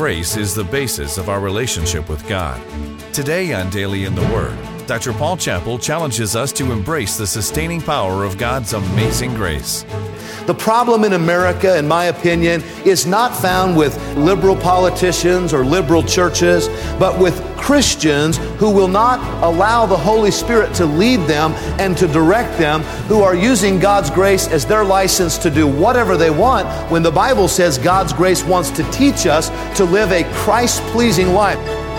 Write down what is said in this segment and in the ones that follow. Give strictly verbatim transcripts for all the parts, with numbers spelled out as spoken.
grace is the basis of our relationship with God. Today on Daily in the Word, Doctor Paul Chappell challenges us to embrace the sustaining power of God's amazing grace. The problem in America, in my opinion, is not found with liberal politicians or liberal churches, but with Christians who will not allow the Holy Spirit to lead them and to direct them, who are using God's grace as their license to do whatever they want, when the Bible says God's grace wants to teach us to live a Christ-pleasing life.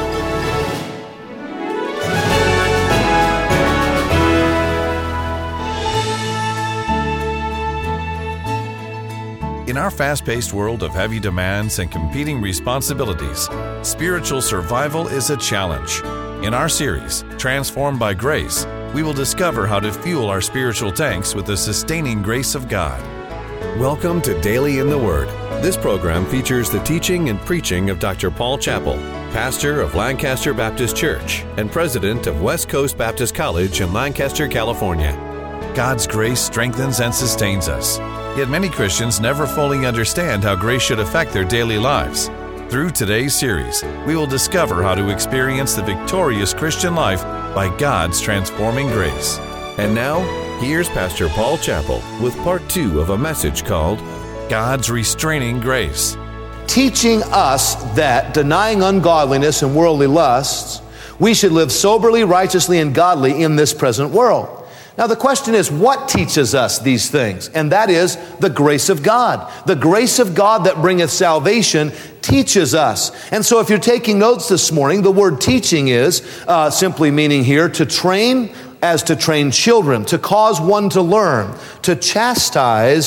In our fast-paced world of heavy demands and competing responsibilities, spiritual survival is a challenge. In our series, Transformed by Grace, we will discover how to fuel our spiritual tanks with the sustaining grace of God. Welcome to Daily in the Word. This program features the teaching and preaching of Doctor Paul Chappell, pastor of Lancaster Baptist Church and president of West Coast Baptist College in Lancaster, California. God's grace strengthens and sustains us. Yet many Christians never fully understand how grace should affect their daily lives. Through today's series, we will discover how to experience the victorious Christian life by God's transforming grace. And now, here's Pastor Paul Chappell with part two of a message called God's Restraining Grace. Teaching us that, denying ungodliness and worldly lusts, we should live soberly, righteously, and godly in this present world. Now the question is, what teaches us these things? And that is the grace of God. The grace of God that bringeth salvation teaches us. And so if you're taking notes this morning, the word teaching is uh, simply meaning here to train as to train children, to cause one to learn, to chastise,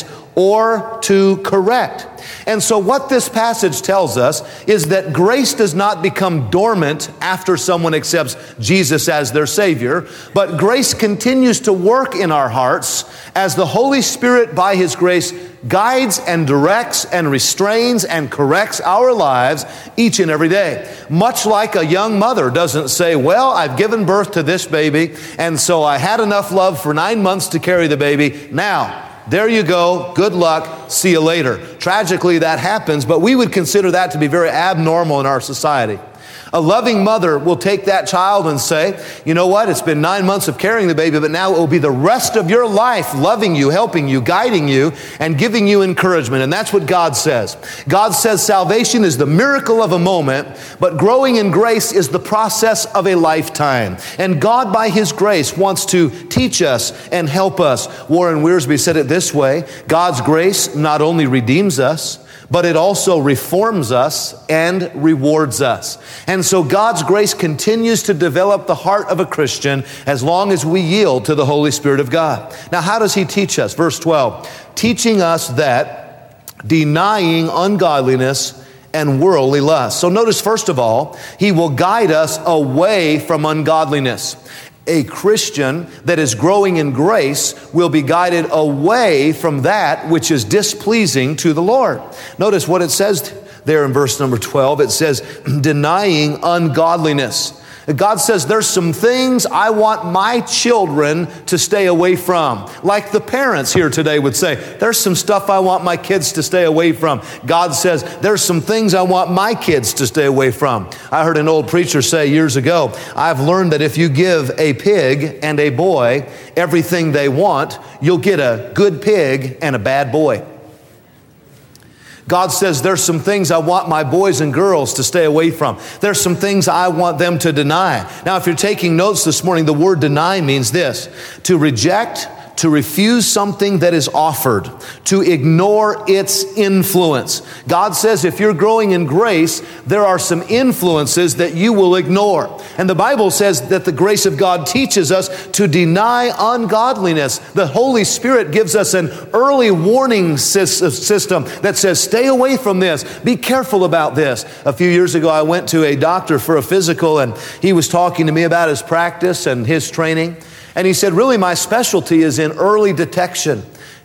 or to correct. And so what this passage tells us is that grace does not become dormant after someone accepts Jesus as their Savior, but grace continues to work in our hearts as the Holy Spirit, by His grace, guides and directs and restrains and corrects our lives each and every day. Much like a young mother doesn't say, well, I've given birth to this baby, and so I had enough love for nine months to carry the baby. Now, there you go. Good luck. See you later. Tragically, that happens, but we would consider that to be very abnormal in our society. A loving mother will take that child and say, you know what? It's been nine months of carrying the baby, but now it will be the rest of your life loving you, helping you, guiding you, and giving you encouragement. And that's what God says. God says salvation is the miracle of a moment, but growing in grace is the process of a lifetime. And God, by His grace, wants to teach us and help us. Warren Wiersbe said it this way: God's grace not only redeems us, but it also reforms us and rewards us. And so God's grace continues to develop the heart of a Christian as long as we yield to the Holy Spirit of God. Now, how does He teach us? Verse twelve, teaching us that denying ungodliness and worldly lust. So notice, first of all, He will guide us away from ungodliness. A Christian that is growing in grace will be guided away from that which is displeasing to the Lord. Notice what it says there in verse number twelve. It says, denying ungodliness. God says there's some things I want my children to stay away from. Like the parents here today would say, there's some stuff I want my kids to stay away from. God says there's some things I want my kids to stay away from. I heard an old preacher say years ago, I've learned that if you give a pig and a boy everything they want, you'll get a good pig and a bad boy. God says there's some things I want my boys and girls to stay away from. There's some things I want them to deny. Now, if you're taking notes this morning, the word deny means this: to reject, to refuse something that is offered, to ignore its influence. God says if you're growing in grace, there are some influences that you will ignore. And the Bible says that the grace of God teaches us to deny ungodliness. The Holy Spirit gives us an early warning system that says, stay away from this. Be careful about this. A few years ago, I went to a doctor for a physical, and he was talking to me about his practice and his training. And he said, really, my specialty is in early detection.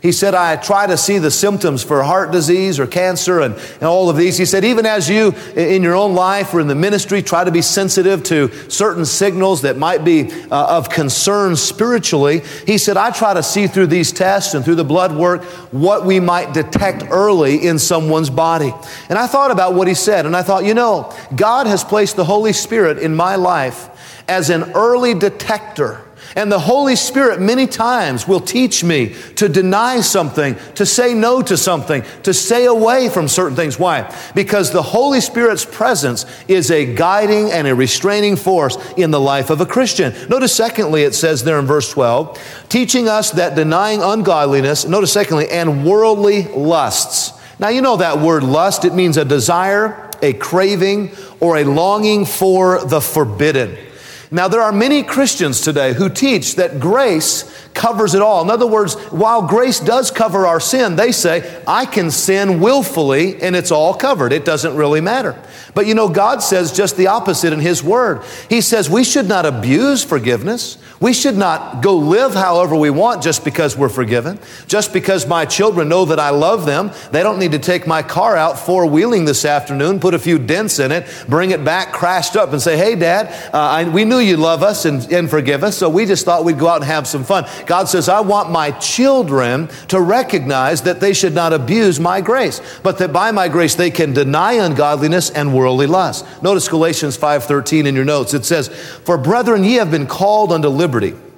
He said, I try to see the symptoms for heart disease or cancer and, and all of these. He said, even as you in your own life or in the ministry try to be sensitive to certain signals that might be uh, of concern spiritually, he said, I try to see through these tests and through the blood work what we might detect early in someone's body. And I thought about what he said, and I thought, you know, God has placed the Holy Spirit in my life as an early detector. And the Holy Spirit many times will teach me to deny something, to say no to something, to stay away from certain things. Why? Because the Holy Spirit's presence is a guiding and a restraining force in the life of a Christian. Notice secondly, it says there in verse twelve, teaching us that denying ungodliness, notice secondly, and worldly lusts. Now you know that word lust, it means a desire, a craving, or a longing for the forbidden. Now, there are many Christians today who teach that grace covers it all. In other words, while grace does cover our sin, they say, I can sin willfully and it's all covered. It doesn't really matter. But you know, God says just the opposite in His Word. He says we should not abuse forgiveness. We should not go live however we want just because we're forgiven. Just because my children know that I love them, they don't need to take my car out four-wheeling this afternoon, put a few dents in it, bring it back crashed up and say, hey, Dad, uh, I, we knew you love us and, and forgive us, so we just thought we'd go out and have some fun. God says, I want my children to recognize that they should not abuse my grace, but that by my grace they can deny ungodliness and worldly lust. Notice Galatians five thirteen in your notes. It says, for brethren, ye have been called unto liberty.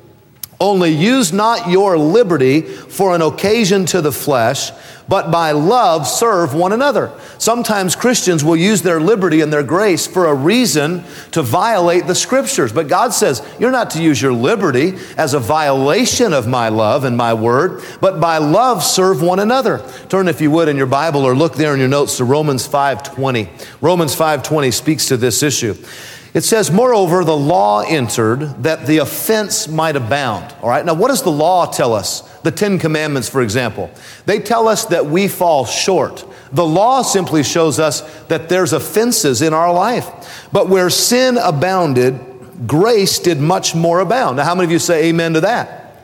Only use not your liberty for an occasion to the flesh, but by love serve one another. Sometimes Christians will use their liberty and their grace for a reason to violate the Scriptures. But God says, you're not to use your liberty as a violation of my love and my word, but by love serve one another. Turn, if you would, in your Bible or look there in your notes to Romans five twenty. Romans five twenty speaks to this issue. It says, moreover, the law entered that the offense might abound. All right, now what does the law tell us? The Ten Commandments, for example. They tell us that we fall short. The law simply shows us that there's offenses in our life. But where sin abounded, grace did much more abound. Now, how many of you say amen to that?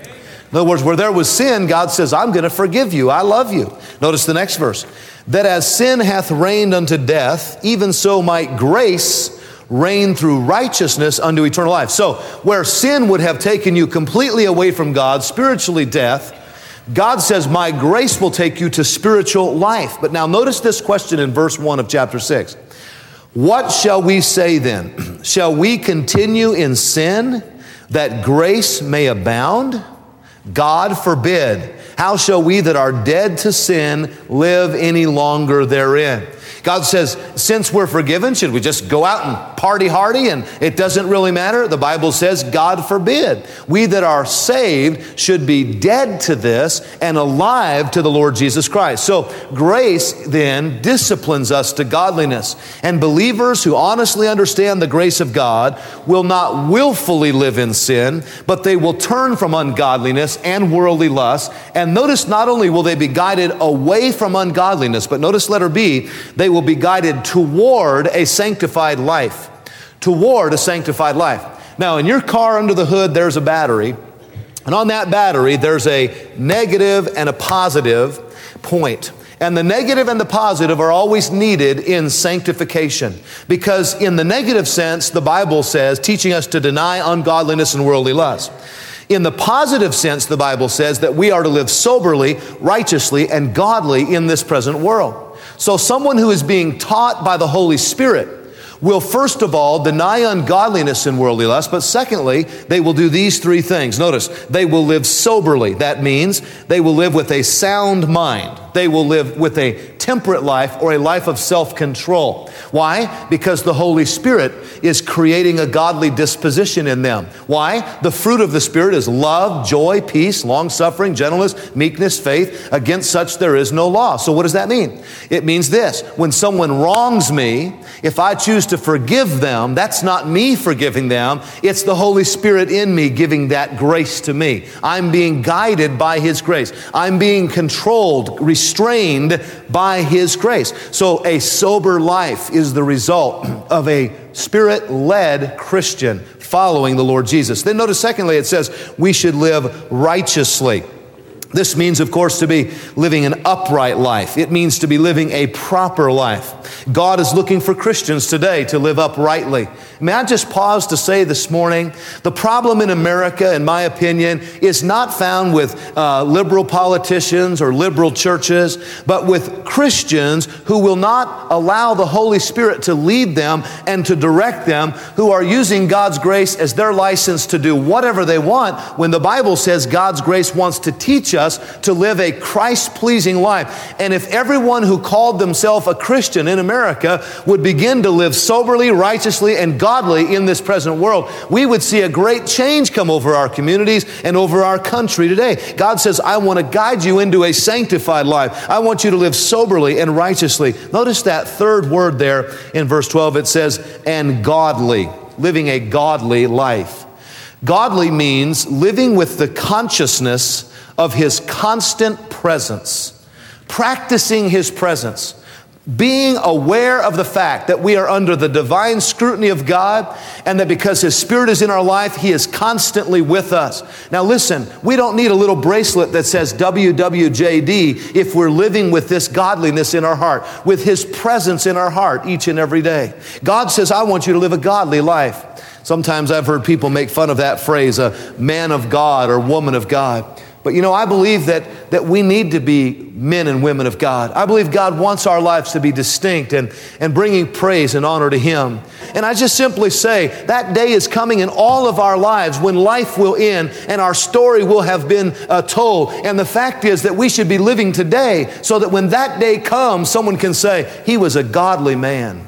In other words, where there was sin, God says, I'm going to forgive you. I love you. Notice the next verse. That as sin hath reigned unto death, even so might grace reign through righteousness unto eternal life. So where sin would have taken you completely away from God, spiritually death, God says, my grace will take you to spiritual life. But now notice this question in verse one of chapter six. What shall we say then? Shall we continue in sin that grace may abound? God forbid. How shall we that are dead to sin live any longer therein? God says, since we're forgiven, should we just go out and party hardy and it doesn't really matter? The Bible says, God forbid. We that are saved should be dead to this and alive to the Lord Jesus Christ. So grace then disciplines us to godliness. And believers who honestly understand the grace of God will not willfully live in sin, but they will turn from ungodliness and worldly lust. And notice, not only will they be guided away from ungodliness, but notice letter B, they will be guided toward a sanctified life. Toward a sanctified life. Now, in your car under the hood, there's a battery. And on that battery, there's a negative and a positive point. And the negative and the positive are always needed in sanctification. Because in the negative sense, the Bible says, teaching us to deny ungodliness and worldly lust. In the positive sense, the Bible says that we are to live soberly, righteously, and godly in this present world. So someone who is being taught by the Holy Spirit will first of all deny ungodliness and worldly lust, but secondly, they will do these three things. Notice, they will live soberly. That means they will live with a sound mind. They will live with a temperate life or a life of self-control. Why? Because the Holy Spirit is creating a godly disposition in them. Why? The fruit of the Spirit is love, joy, peace, long-suffering, gentleness, meekness, faith. Against such there is no law. So what does that mean? It means this. When someone wrongs me, if I choose to forgive them, that's not me forgiving them. It's the Holy Spirit in me giving that grace to me. I'm being guided by His grace. I'm being controlled, restrained by His grace. So a sober life is the result of a Spirit-led Christian following the Lord Jesus. Then notice secondly, it says we should live righteously. This means, of course, to be living an upright life. It means to be living a proper life. God is looking for Christians today to live uprightly. May I just pause to say this morning, the problem in America, in my opinion, is not found with uh, liberal politicians or liberal churches, but with Christians who will not allow the Holy Spirit to lead them and to direct them, who are using God's grace as their license to do whatever they want, when the Bible says God's grace wants to teach us to live a Christ-pleasing life. And if everyone who called themselves a Christian in America would begin to live soberly, righteously, and godly in this present world, we would see a great change come over our communities and over our country today. God says, I want to guide you into a sanctified life. I want you to live soberly and righteously. Notice that third word there in verse twelve. It says, and godly, living a godly life. Godly means living with the consciousness of His constant presence, practicing His presence, being aware of the fact that we are under the divine scrutiny of God, and that because His Spirit is in our life, He is constantly with us. Now listen, we don't need a little bracelet that says W W J D if we're living with this godliness in our heart, with His presence in our heart each and every day. God says, I want you to live a godly life. Sometimes I've heard people make fun of that phrase, a man of God or woman of God. But you know, I believe that, that we need to be men and women of God. I believe God wants our lives to be distinct and, and bringing praise and honor to Him. And I just simply say, that day is coming in all of our lives when life will end and our story will have been uh, told. And the fact is that we should be living today so that when that day comes, someone can say, he was a godly man.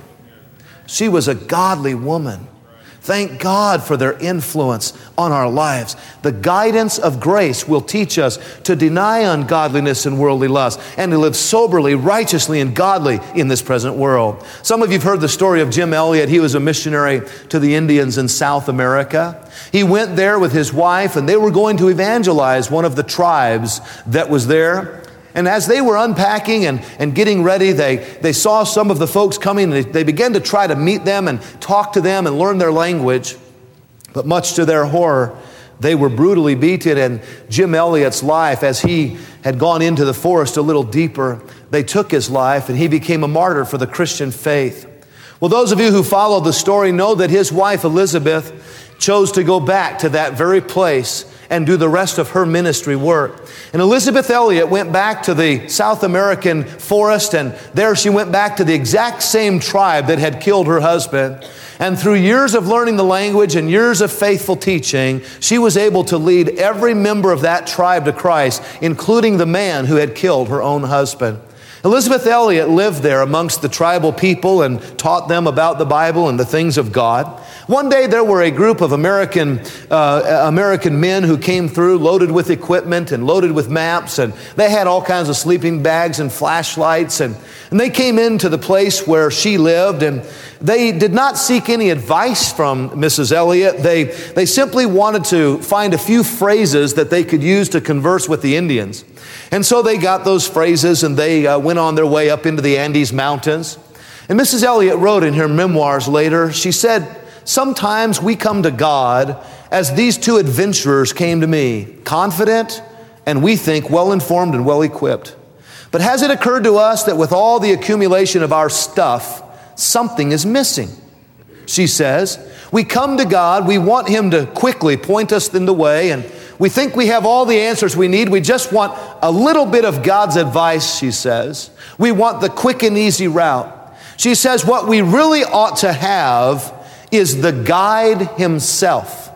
She was a godly woman. Thank God for their influence on our lives. The guidance of grace will teach us to deny ungodliness and worldly lust and to live soberly, righteously, and godly in this present world. Some of you have heard the story of Jim Elliot. He was a missionary to the Indians in South America. He went there with his wife, and they were going to evangelize one of the tribes that was there. And as they were unpacking and, and getting ready, they, they saw some of the folks coming, and they, they began to try to meet them and talk to them and learn their language. But much to their horror, they were brutally beaten, and Jim Elliot's life, as he had gone into the forest a little deeper, they took his life, and he became a martyr for the Christian faith. Well, those of you who follow the story know that his wife, Elizabeth, chose to go back to that very place and do the rest of her ministry work. And Elizabeth Elliot went back to the South American forest, and there she went back to the exact same tribe that had killed her husband. And through years of learning the language and years of faithful teaching, she was able to lead every member of that tribe to Christ, including the man who had killed her own husband. Elizabeth Elliot lived there amongst the tribal people and taught them about the Bible and the things of God. One day there were a group of American uh, American men who came through loaded with equipment and loaded with maps, and they had all kinds of sleeping bags and flashlights, and, and they came into the place where she lived, and they did not seek any advice from Missus Elliot. They, they simply wanted to find a few phrases that they could use to converse with the Indians. And so they got those phrases, and they uh, went on their way up into the Andes Mountains. And Missus Elliot wrote in her memoirs later, she said, sometimes we come to God as these two adventurers came to me, confident and we think well-informed and well-equipped. But has it occurred to us that with all the accumulation of our stuff, something is missing? She says, we come to God, we want Him to quickly point us in the way, and we think we have all the answers we need. We just want a little bit of God's advice, she says. We want the quick and easy route. She says what we really ought to have is the guide Himself.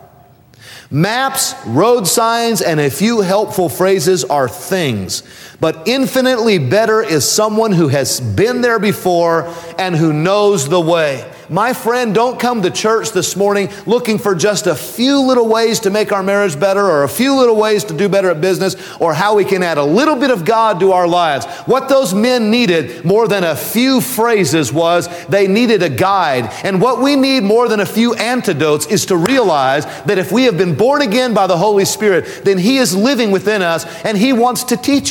Maps, road signs, and a few helpful phrases are things. But infinitely better is someone who has been there before and who knows the way. My friend, don't come to church this morning looking for just a few little ways to make our marriage better, or a few little ways to do better at business, or how we can add a little bit of God to our lives. What those men needed more than a few phrases was they needed a guide. And what we need more than a few antidotes is to realize that if we have been born again by the Holy Spirit, then He is living within us, and He wants to teach us, to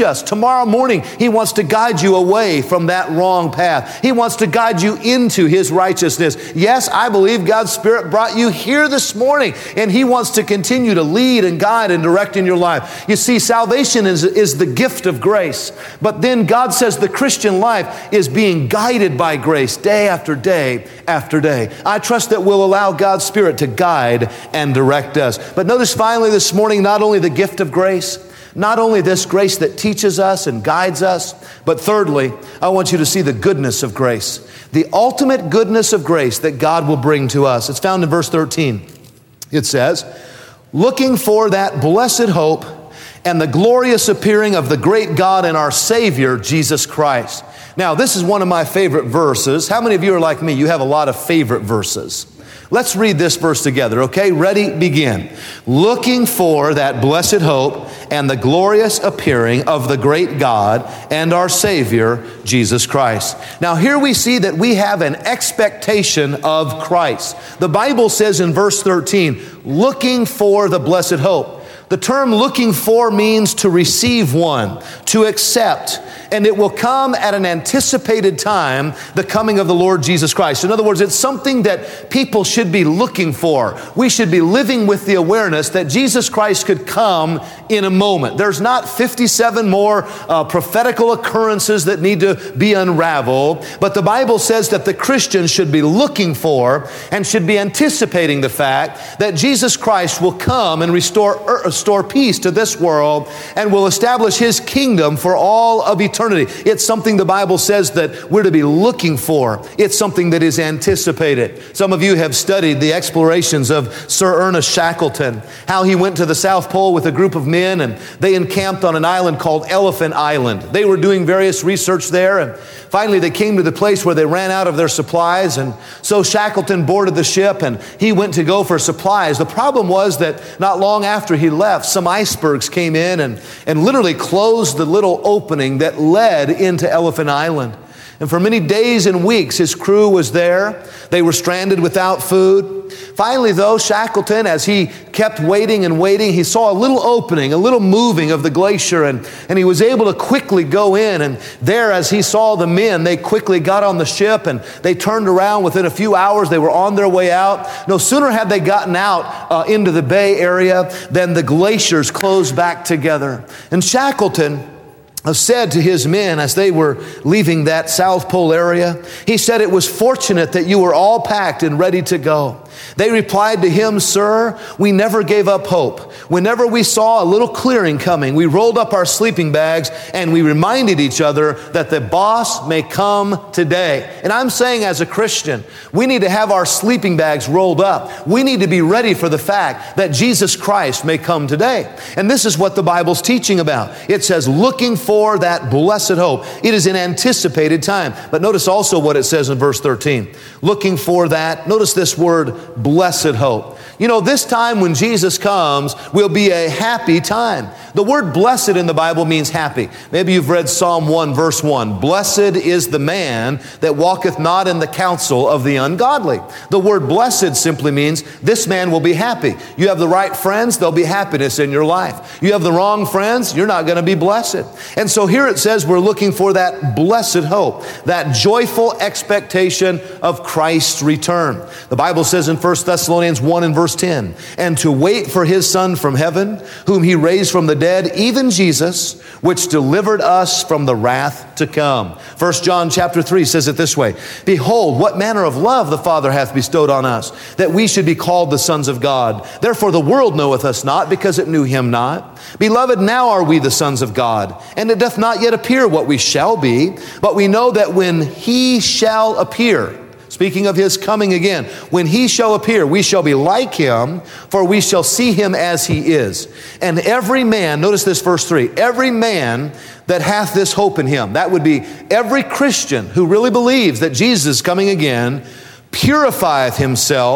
tomorrow morning, He wants to guide you away from that wrong path. He wants to guide you into His righteousness. Yes, I believe God's Spirit brought you here this morning, and He wants to continue to lead and guide and direct in your life. You see, salvation is, is the gift of grace. But then God says the Christian life is being guided by grace day after day after day. I trust that we'll allow God's Spirit to guide and direct us. But notice finally this morning, not only the gift of grace, not only this grace that teaches us and guides us, but thirdly, I want you to see the goodness of grace. The ultimate goodness of grace that God will bring to us. It's found in verse thirteen. It says, looking for that blessed hope and the glorious appearing of the great God and our Savior, Jesus Christ. Now, this is one of my favorite verses. How many of you are like me? You have a lot of favorite verses. Let's read this verse together, okay? Ready, begin. Looking for that blessed hope and the glorious appearing of the great God and our Savior, Jesus Christ. Now, here we see that we have an expectation of Christ. The Bible says in verse thirteen, looking for the blessed hope. The term looking for means to receive one, to accept, and it will come at an anticipated time, the coming of the Lord Jesus Christ. In other words, it's something that people should be looking for. We should be living with the awareness that Jesus Christ could come in a moment. There's not fifty-seven more uh, prophetical occurrences that need to be unraveled, but the Bible says that the Christian should be looking for and should be anticipating the fact that Jesus Christ will come and restore earth, restore peace to this world and will establish His kingdom for all of eternity. It's something the Bible says that we're to be looking for. It's something that is anticipated. Some of you have studied the explorations of Sir Ernest Shackleton, how he went to the South Pole with a group of men and they encamped on an island called Elephant Island. They were doing various research there, and finally they came to the place where they ran out of their supplies, and so Shackleton boarded the ship and he went to go for supplies. The problem was that not long after he left, some icebergs came in and, and literally closed the little opening that led into Elephant Island. And for many days and weeks, his crew was there. They were stranded without food. Finally, though, Shackleton, as he kept waiting and waiting, he saw a little opening, a little moving of the glacier, and, and he was able to quickly go in. And there, as he saw the men, they quickly got on the ship and they turned around. Within a few hours, they were on their way out. No sooner had they gotten out uh, into the Bay Area than the glaciers closed back together. And Shackleton said to his men as they were leaving that South Pole area, he said, "It was fortunate that you were all packed and ready to go." They replied to him, "Sir, we never gave up hope. Whenever we saw a little clearing coming, we rolled up our sleeping bags and we reminded each other that the boss may come today." And I'm saying, as a Christian, we need to have our sleeping bags rolled up. We need to be ready for the fact that Jesus Christ may come today. And this is what the Bible's teaching about. It says, looking for that blessed hope. It is an anticipated time. But notice also what it says in verse thirteen. Looking for that, notice this word, blessed hope. You know, this time when Jesus comes will be a happy time. The word blessed in the Bible means happy. Maybe you've read Psalm one, verse one. Blessed is the man that walketh not in the counsel of the ungodly. The word blessed simply means this man will be happy. You have the right friends, there'll be happiness in your life. You have the wrong friends, you're not going to be blessed. And so here it says we're looking for that blessed hope, that joyful expectation of Christ's return. The Bible says in First Thessalonians one and verse ten, "And to wait for his Son from heaven, whom he raised from the dead, even Jesus, which delivered us from the wrath to come." First John chapter three says it this way, "Behold, what manner of love the Father hath bestowed on us, that we should be called the sons of God. Therefore the world knoweth us not, because it knew him not. Beloved, now are we the sons of God, and it doth not yet appear what we shall be, but we know that when he shall appear," speaking of his coming again, "when he shall appear, we shall be like him, for we shall see him as he is. And every man," notice this verse three, "every man that hath this hope in him," that would be every Christian who really believes that Jesus is coming again, "purifieth himself,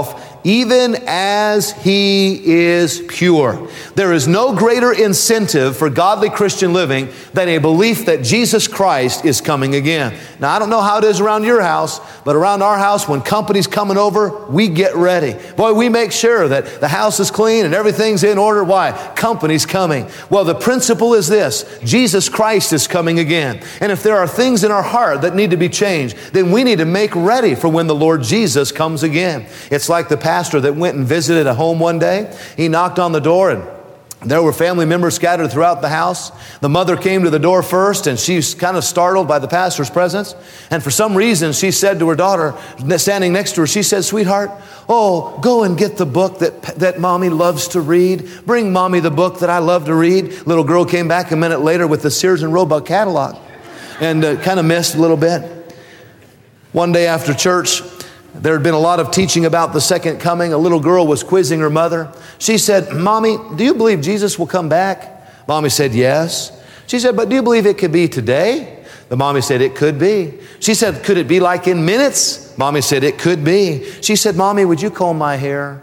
even as he is pure. There is no greater incentive for godly Christian living than a belief that Jesus Christ is coming again. Now, I don't know how it is around your house, but around our house, when company's coming over, we get ready. Boy, we make sure that the house is clean and everything's in order. Why? Company's coming. Well, the principle is this: Jesus Christ is coming again. And if there are things in our heart that need to be changed, then we need to make ready for when the Lord Jesus comes again. It's like the pastor that went and visited a home one day. He knocked on the door, and there were family members scattered throughout the house. The mother came to the door first, and she's kind of startled by the pastor's presence. And for some reason, she said to her daughter, standing next to her, she said, "Sweetheart, oh, go and get the book that, that Mommy loves to read. Bring Mommy the book that I love to read." Little girl came back a minute later with the Sears and Roebuck catalog, and uh, kind of missed a little bit. One day after church, there had been a lot of teaching about the second coming. A little girl was quizzing her mother. She said, "Mommy, do you believe Jesus will come back?" Mommy said, "Yes." She said, "But do you believe it could be today?" The mommy said, "It could be." She said, "Could it be like in minutes?" Mommy said, "It could be." She said, "Mommy, would you comb my hair?"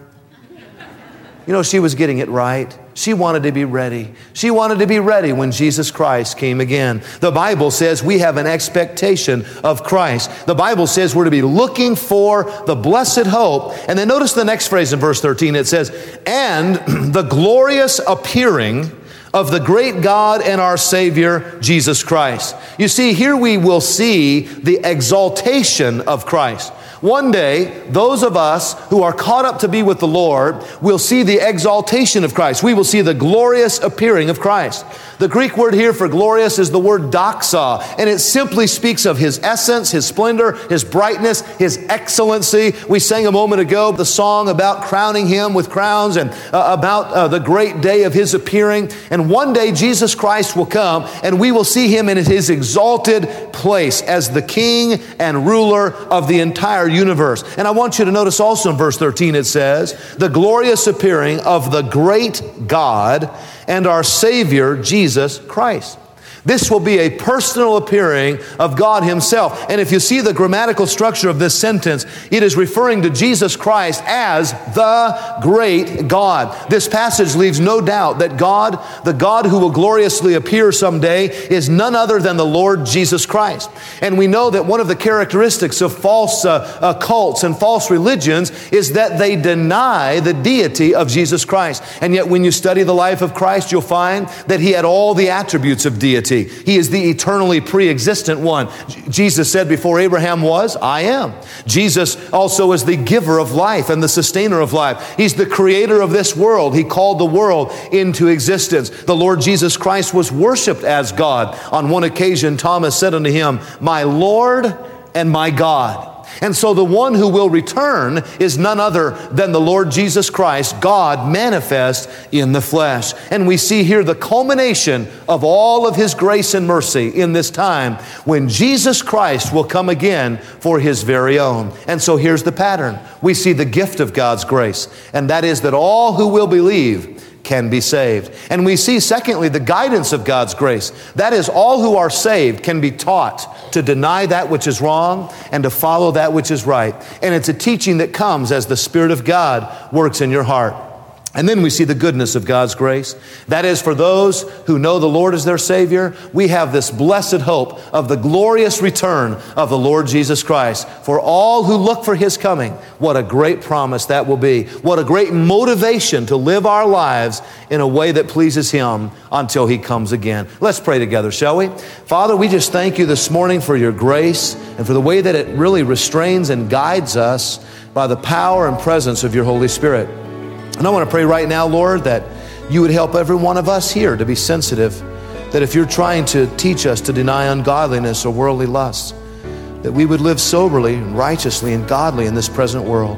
You know, she was getting it right. She wanted to be ready. She wanted to be ready when Jesus Christ came again. The Bible says we have an expectation of Christ. The Bible says we're to be looking for the blessed hope. And then notice the next phrase in verse thirteen. It says, "And the glorious appearing of the great God and our Savior, Jesus Christ." You see, here we will see the exaltation of Christ. One day, those of us who are caught up to be with the Lord will see the exaltation of Christ. We will see the glorious appearing of Christ. The Greek word here for glorious is the word doxa, and it simply speaks of His essence, His splendor, His brightness, His excellency. We sang a moment ago the song about crowning Him with crowns and uh, about uh, the great day of His appearing. And one day Jesus Christ will come, and we will see Him in His exalted place as the King and ruler of the entire universe. And I want you to notice also in verse thirteen it says, "The glorious appearing of the great God and our Savior, Jesus Christ." This will be a personal appearing of God Himself. And if you see the grammatical structure of this sentence, it is referring to Jesus Christ as the great God. This passage leaves no doubt that God, the God who will gloriously appear someday, is none other than the Lord Jesus Christ. And we know that one of the characteristics of false uh, uh, cults and false religions is that they deny the deity of Jesus Christ. And yet when you study the life of Christ, you'll find that He had all the attributes of deity. He is the eternally pre-existent one. Jesus said, "Before Abraham was, I am." Jesus also is the giver of life and the sustainer of life. He's the creator of this world. He called the world into existence. The Lord Jesus Christ was worshiped as God. On one occasion, Thomas said unto Him, "My Lord and my God." And so the one who will return is none other than the Lord Jesus Christ, God manifest in the flesh. And we see here the culmination of all of His grace and mercy in this time when Jesus Christ will come again for His very own. And so here's the pattern. We see the gift of God's grace, and that is that all who will believe can be saved. And we see, secondly, the guidance of God's grace. That is, all who are saved can be taught to deny that which is wrong and to follow that which is right. And it's a teaching that comes as the Spirit of God works in your heart. And then we see the goodness of God's grace. That is, for those who know the Lord as their Savior, we have this blessed hope of the glorious return of the Lord Jesus Christ. For all who look for His coming, what a great promise that will be. What a great motivation to live our lives in a way that pleases Him until He comes again. Let's pray together, shall we? Father, we just thank You this morning for Your grace and for the way that it really restrains and guides us by the power and presence of Your Holy Spirit. And I want to pray right now, Lord, that You would help every one of us here to be sensitive, that if You're trying to teach us to deny ungodliness or worldly lusts, that we would live soberly and righteously and godly in this present world.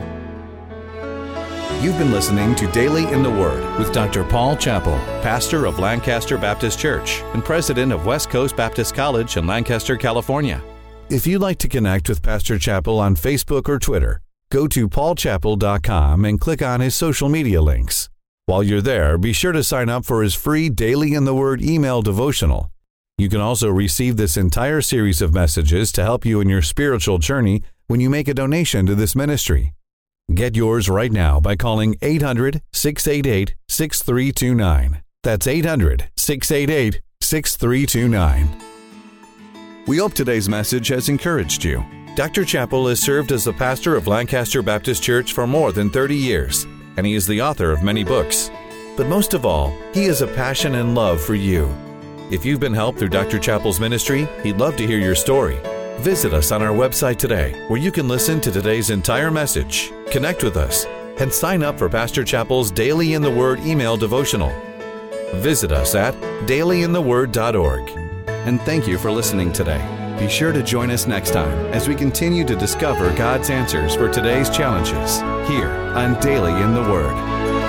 You've been listening to Daily in the Word with Doctor Paul Chappell, pastor of Lancaster Baptist Church and president of West Coast Baptist College in Lancaster, California. If you'd like to connect with Pastor Chappell on Facebook or Twitter, go to paul chappell dot com and click on his social media links. While you're there, be sure to sign up for his free Daily in the Word email devotional. You can also receive this entire series of messages to help you in your spiritual journey when you make a donation to this ministry. Get yours right now by calling eight hundred, six eight eight, six three two nine. That's eight hundred, six eight eight, six three two nine. We hope today's message has encouraged you. Doctor Chappell has served as the pastor of Lancaster Baptist Church for more than thirty years, and he is the author of many books. But most of all, he has a passion and love for you. If you've been helped through Doctor Chappell's ministry, he'd love to hear your story. Visit us on our website today, where you can listen to today's entire message, connect with us, and sign up for Pastor Chappell's Daily in the Word email devotional. Visit us at daily in the word dot org. And thank you for listening today. Be sure to join us next time as we continue to discover God's answers for today's challenges here on Daily in the Word.